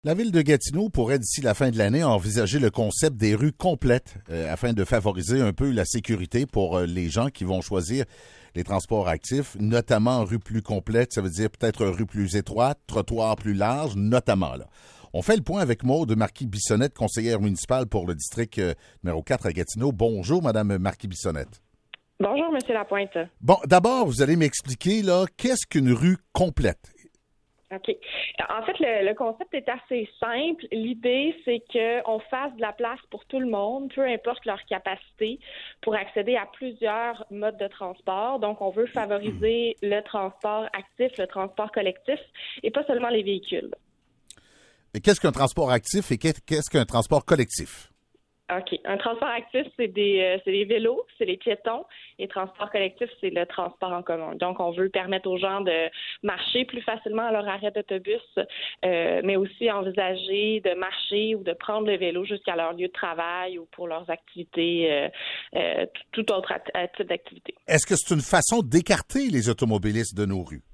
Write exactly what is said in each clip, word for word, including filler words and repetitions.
La ville de Gatineau pourrait, d'ici la fin de l'année, envisager le concept des rues complètes euh, afin de favoriser un peu la sécurité pour euh, les gens qui vont choisir les transports actifs, notamment rue plus complète, ça veut dire peut-être rue plus étroite, trottoir plus large, notamment. Là. On fait le point avec Maude Marquis-Bissonnette, conseillère municipale pour le district euh, numéro quatre à Gatineau. Bonjour, Madame Marquis-Bissonnette. Bonjour, Monsieur Lapointe. Bon, d'abord, vous allez m'expliquer, là, qu'est-ce qu'une rue complète? OK. En fait, le, le concept est assez simple. L'idée, c'est qu'on fasse de la place pour tout le monde, peu importe leur capacité, pour accéder à plusieurs modes de transport. Donc, on veut favoriser le transport actif, le transport collectif, et pas seulement les véhicules. Et qu'est-ce qu'un transport actif et qu'est-ce qu'un transport collectif? OK. Un transport actif, c'est des, euh, c'est les vélos, c'est les piétons. Et transport collectif, c'est le transport en commun. Donc, on veut permettre aux gens de marcher plus facilement à leur arrêt d'autobus, euh, mais aussi envisager de marcher ou de prendre le vélo jusqu'à leur lieu de travail ou pour leurs activités, euh, euh, tout autre at- type d'activité. Est-ce que c'est une façon d'écarter les automobilistes de nos rues?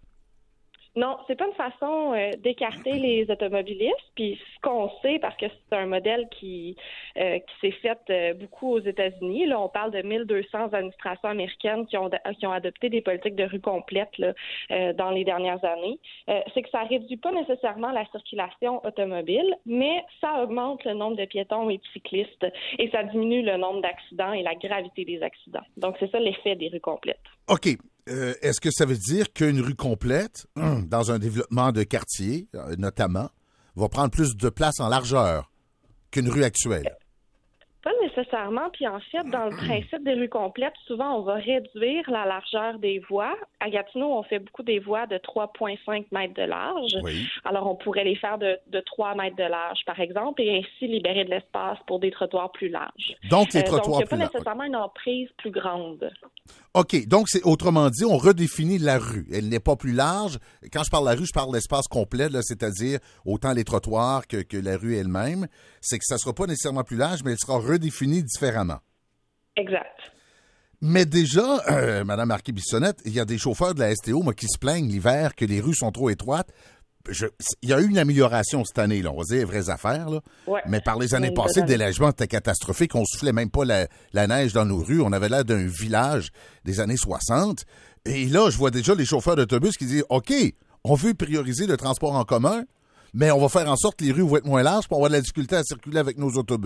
Non, c'est pas une façon euh, d'écarter les automobilistes. Puis ce qu'on sait, parce que c'est un modèle qui euh, qui s'est fait euh, beaucoup aux États-Unis. Là, on parle de mille deux cents administrations américaines qui ont qui ont adopté des politiques de rue complètes là, euh, dans les dernières années. Euh, c'est que ça réduit pas nécessairement la circulation automobile, mais ça augmente le nombre de piétons et de cyclistes et ça diminue le nombre d'accidents et la gravité des accidents. Donc c'est ça l'effet des rues complètes. OK. Euh, est-ce que ça veut dire qu'une rue complète, dans un développement de quartier, euh, notamment, va prendre plus de place en largeur qu'une rue actuelle? Pas nécessairement. Puis en fait, dans le principe des rues complètes, souvent, on va réduire la largeur des voies. À Gatineau, on fait beaucoup des voies de trois virgule cinq mètres de large. Oui. Alors, on pourrait les faire de, de trois mètres de large, par exemple, et ainsi libérer de l'espace pour des trottoirs plus larges. Donc, les Euh, trottoirs donc, il n'y a plus pas larges. nécessairement une emprise plus grande. OK. Donc, c'est autrement dit, on redéfinit la rue. Elle n'est pas plus large. Quand je parle de la rue, je parle de l'espace complet, là, c'est-à-dire autant les trottoirs que, que la rue elle-même. C'est que ça ne sera pas nécessairement plus large, mais elle sera redéfinie différemment. Exact. Mais déjà, euh, Mme Marquis-Bissonnette, il y a des chauffeurs de la S T O moi, qui se plaignent l'hiver que les rues sont trop étroites. Je, il y a eu une amélioration cette année, là, on va dire, vraies affaires, là. Ouais. Mais par les années Une passées, le bonne année. délègement était catastrophique. On soufflait même pas la, la neige dans nos rues. On avait l'air d'un village des années soixante. Et là, je vois déjà les chauffeurs d'autobus qui disent « OK, on veut prioriser le transport en commun, mais on va faire en sorte que les rues vont être moins larges pour avoir de la difficulté à circuler avec nos autobus. »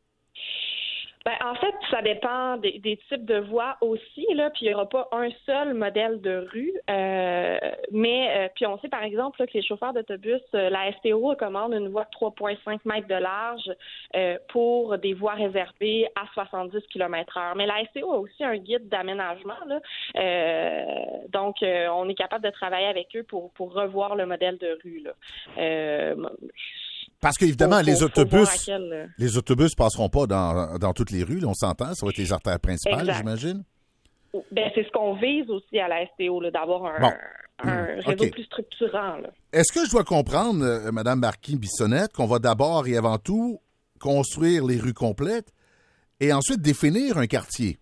Ben, en fait, ça dépend des, des types de voies aussi, là, puis il n'y aura pas un seul modèle de rue. Euh, mais euh, puis on sait par exemple là, que les chauffeurs d'autobus, euh, la S T O recommande une voie de trois virgule cinq mètres de large euh, pour des voies réservées à soixante-dix kilomètres heure. Mais la S T O a aussi un guide d'aménagement, là. Euh, donc euh, on est capable de travailler avec eux pour, pour revoir le modèle de rue, là. Euh, Parce qu'évidemment, Faut- les faut- faut voir autobus à quel- les autobus passeront pas dans, dans toutes les rues, là, on s'entend. Ça va être les artères principales, Exact. j'imagine. Ben, c'est ce qu'on vise aussi à la S T O, là, d'avoir un, Bon. un Mmh. réseau OK. plus structurant. Là. Est-ce que je dois comprendre, euh, Mme Marquis-Bissonnette, qu'on va d'abord et avant tout construire les rues complètes et ensuite définir un quartier?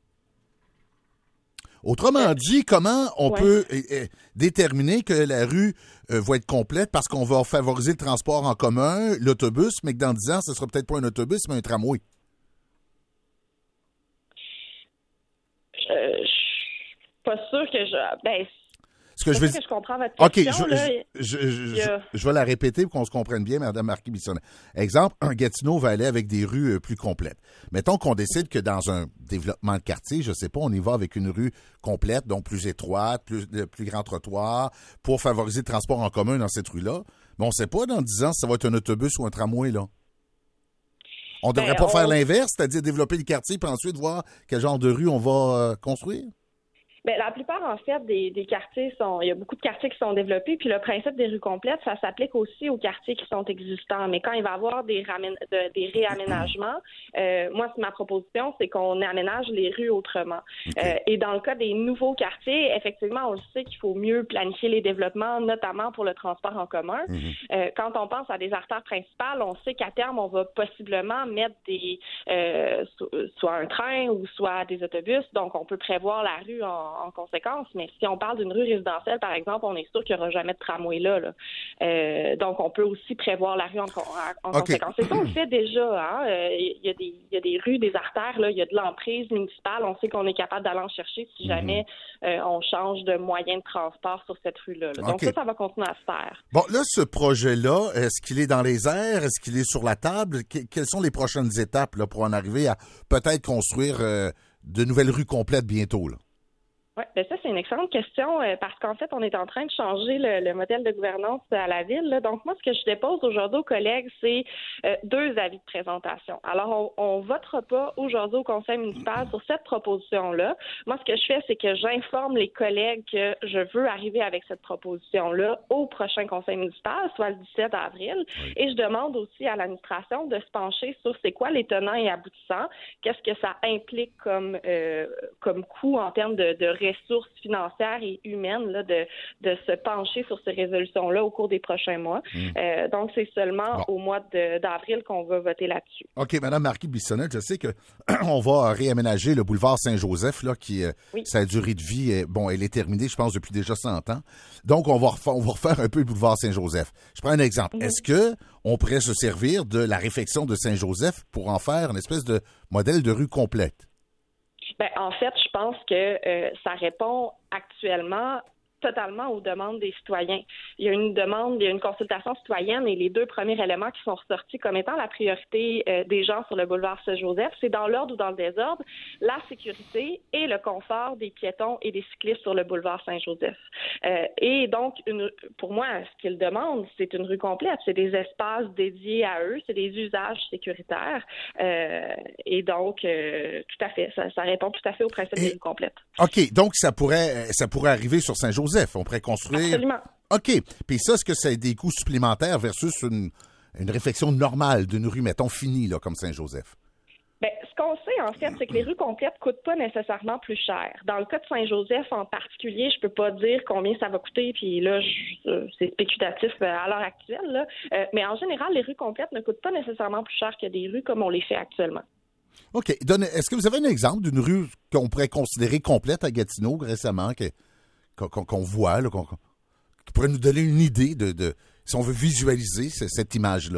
Autrement dit, comment on Ouais. peut euh, euh, déterminer que la rue euh, va être complète parce qu'on va favoriser le transport en commun, l'autobus, mais que dans dix ans, ce sera peut-être pas un autobus, mais un tramway? Je, je suis pas sûre que je... Ben, Ce que c'est je pas veux sûr que je comprends votre OK, question. je, là. je, je, je, Il y a- je- je vais la répéter pour qu'on se comprenne bien, Mme Marquis-Bissonnette. Exemple, un Gatineau va aller avec des rues euh, plus complètes. Mettons qu'on décide que dans un développement de quartier, je sais pas, on y va avec une rue complète, donc plus étroite, plus de plus grand trottoir, pour favoriser le transport en commun dans cette rue-là. Mais on sait pas dans dix ans si ça va être un autobus ou un tramway, là. On devrait Ben, pas on- faire l'inverse, c'est-à-dire développer le quartier puis ensuite voir quel genre de rue on va euh, construire? Ben, la plupart, en fait, des, des quartiers sont... Il y a beaucoup de quartiers qui sont développés, puis le principe des rues complètes, ça s'applique aussi aux quartiers qui sont existants. Mais quand il va y avoir des, ramène- de- des réaménagements, euh, moi, c'est ma proposition, c'est qu'on aménage les rues autrement. OK. Euh, et dans le cas des nouveaux quartiers, effectivement, on le sait qu'il faut mieux planifier les développements, notamment pour le transport en commun. Mhm. Euh, quand on pense à des artères principales, on sait qu'à terme, on va possiblement mettre des euh, so- soit un train ou soit des autobus. Donc, on peut prévoir la rue en en, en conséquence. Mais si on parle d'une rue résidentielle, par exemple, on est sûr qu'il n'y aura jamais de tramway là. là. Euh, donc, on peut aussi prévoir la rue en, en, en okay. conséquence. C'est ça, on le fait déjà. Hein? Euh, il y a des, il y a des rues, des artères, là, il y a de l'emprise municipale. On sait qu'on est capable d'aller en chercher si jamais mm-hmm. euh, on change de moyen de transport sur cette rue-là. Là. Donc, okay. ça, ça va continuer à se faire. Bon, là, ce projet-là, est-ce qu'il est dans les airs? Est-ce qu'il est sur la table? Que, quelles sont les prochaines étapes là, pour en arriver à peut-être construire euh, de nouvelles rues complètes bientôt, là? Oui, bien ça, c'est une excellente question euh, parce qu'en fait, on est en train de changer le, le modèle de gouvernance à la ville. Là. Donc, moi, ce que je dépose aujourd'hui aux collègues, c'est euh, deux avis de présentation. Alors, on ne votera pas aujourd'hui au conseil municipal sur cette proposition-là. Moi, ce que je fais, c'est que j'informe les collègues que je veux arriver avec cette proposition-là au prochain conseil municipal, soit le dix-sept avril. Et je demande aussi à l'administration de se pencher sur c'est quoi les tenants et aboutissants, qu'est-ce que ça implique comme, euh, comme coût en termes de, de ressources financières et humaines là, de, de se pencher sur ces résolutions-là au cours des prochains mois. Mmh. Euh, donc, c'est seulement bon. au mois de, d'avril qu'on va voter là-dessus. OK, Mme Marquis-Bissonnette, je sais qu'on va réaménager le boulevard Saint-Joseph, là, qui, oui. sa durée de vie, est, bon, elle est terminée, je pense, depuis déjà cent ans. Donc, on va refaire, on va refaire un peu le boulevard Saint-Joseph. Je prends un exemple. Mmh. Est-ce que on pourrait se servir de la réfection de Saint-Joseph pour en faire une espèce de modèle de rue complète? Ben, en fait, je pense que euh, ça répond actuellement totalement aux demandes des citoyens. Il y a une demande, il y a une consultation citoyenne et les deux premiers éléments qui sont ressortis comme étant la priorité euh, des gens sur le boulevard Saint-Joseph, c'est dans l'ordre ou dans le désordre, la sécurité et le confort des piétons et des cyclistes sur le boulevard Saint-Joseph. Euh, et donc, une, pour moi, ce qu'ils demandent, c'est une rue complète. C'est des espaces dédiés à eux, c'est des usages sécuritaires. Euh, et donc, euh, tout à fait, ça, ça répond tout à fait au principe et, des rues complètes. OK, donc ça pourrait, ça pourrait arriver sur Saint-Joseph. On pourrait construire... Absolument. OK. Puis ça, est-ce que ça a des coûts supplémentaires versus une, une réflexion normale d'une rue, mettons, finie, là, comme Saint-Joseph? Bien, ce qu'on sait, en fait, c'est que les rues complètes ne coûtent pas nécessairement plus cher. Dans le cas de Saint-Joseph en particulier, je peux pas dire combien ça va coûter, puis là, je, c'est spéculatif à l'heure actuelle, là. Euh, mais en général, les rues complètes ne coûtent pas nécessairement plus cher que des rues comme on les fait actuellement. OK. Donne, est-ce que vous avez un exemple d'une rue qu'on pourrait considérer complète à Gatineau récemment, que Qu'on, qu'on voit, là, qu'on, qui pourrait nous donner une idée de, de si on veut visualiser ce, cette image-là?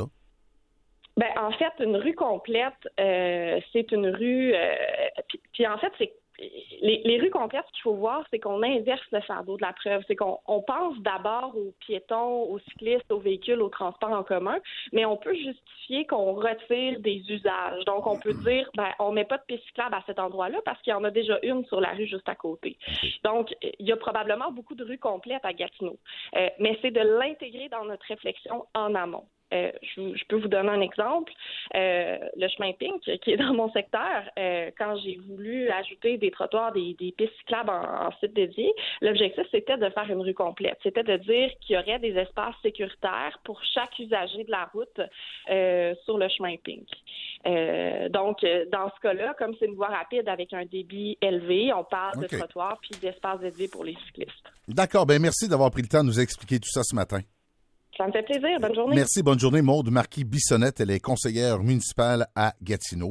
Ben, en fait, une rue complète, euh, c'est une rue... Euh, puis, puis en fait, c'est Les, les rues complètes, ce qu'il faut voir, c'est qu'on inverse le fardeau de la preuve. C'est qu'on on pense d'abord aux piétons, aux cyclistes, aux véhicules, aux transports en commun, mais on peut justifier qu'on retire des usages. Donc, on peut dire, ben, on met pas de piste cyclable à cet endroit-là parce qu'il y en a déjà une sur la rue juste à côté. Donc, il y a probablement beaucoup de rues complètes à Gatineau. Euh, mais c'est de l'intégrer dans notre réflexion en amont. Euh, je, je peux vous donner un exemple. Euh, le chemin Pink, qui est dans mon secteur, euh, quand j'ai voulu ajouter des trottoirs, des, des pistes cyclables en, en site dédié, l'objectif, c'était de faire une rue complète. C'était de dire qu'il y aurait des espaces sécuritaires pour chaque usager de la route euh, sur le chemin Pink. Euh, donc, dans ce cas-là, comme c'est une voie rapide avec un débit élevé, on parle okay. de trottoirs puis d'espaces dédiés pour les cyclistes. D'accord. Bien, merci d'avoir pris le temps de nous expliquer tout ça ce matin. Ça me fait plaisir. Bonne journée. Merci. Bonne journée. Maude Marquis-Bissonnette, elle est conseillère municipale à Gatineau.